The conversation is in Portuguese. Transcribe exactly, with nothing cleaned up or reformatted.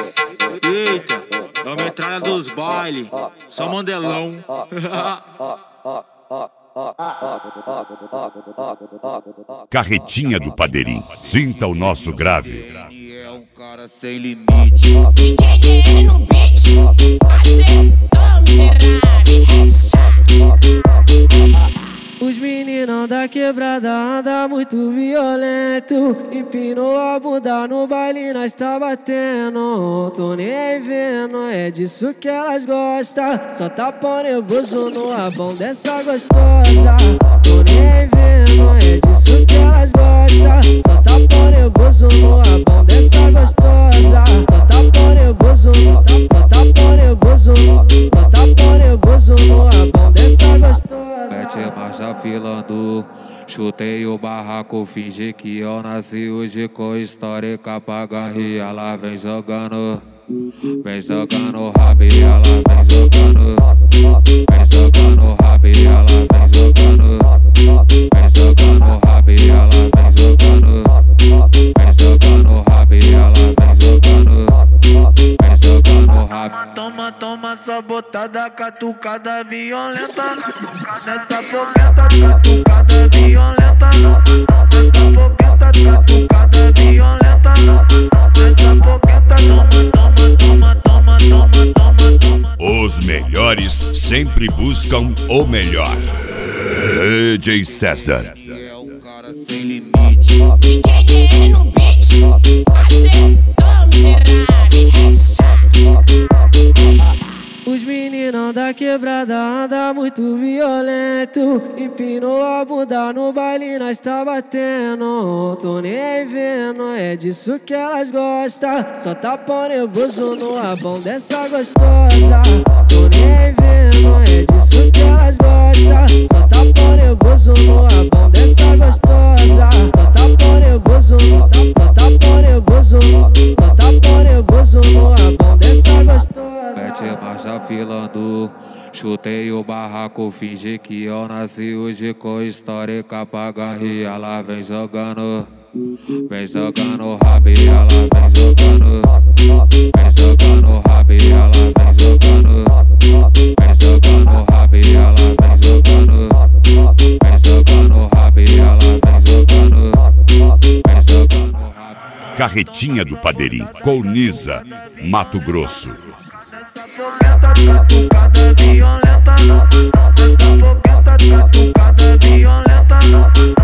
Eita, é a metralha dos baile, só mandelão. Carretinha do Padeirinho, sinta o nosso grave. Ele é um cara sem limite. D J D N no beat, acertou miserável, headshot. Os meninão da quebrada anda muito violento. Empinou a bunda no baile, nós tá batendo. Tô nem aí vendo, é disso que elas gostam. Só tapão nervoso no rabão dessa gostosa. Tô nem aí vendo, é disso que elas gostam. Só tapão nervoso no rabão dessa gostosa. Só tapão nervoso, só tapão nervoso, só tapão nervoso no rabão dessa gostosa. Mete marcha filando, chutei o barraco, fingi que eu nasci hoje com histórica pra ganhar. Ela vem jogando, vem jogando rabo e ela vem jogando, vem jogando rabo e ela vem jogando, vem jogando rabo e ela vem jogando, vem jogando rabo e ela vem jogando, vem jogando rabo. Toma, toma só botada, catucada violenta. Nessa fogueta, catucada violenta. Nessa fogueta, catucada violenta. Nessa fogueta, toma, toma, toma, toma, toma, toma, toma. Os melhores sempre buscam o melhor. D J César. Ele é um cara sem limite. D J D N no beat, acertou miserável, headshot. Os meninão da quebrada anda muito violento. Empinou a bunda no baile, nós tá batendo. Tô nem aí vendo, é disso que elas gostam. Só tapão nervoso no rabão dessa gostosa. Tô nem aí vendo, é disso que elas gostam. Só tapão nervoso no rabão dessa gostosa. Só tapão nervoso, só tapão nervoso, só tapão nervoso no rabão dessa gostosa. Mete marcha filando, chutei o barraco, fingi que eu nasci hoje com histórica pra ganhar. Ela vem jogando, vem jogando rabo e ela vem jogando, vem jogando rabo e ela vem jogando, vem jogando rabo e ela vem jogando, vem jogando rabo e ela vem jogando, vem jogando rabo. Carretinha do Padeirinho, Colniza, Mato Grosso. Nessa fogueta, catucada violenta. Nessa fogueta, catucada violenta.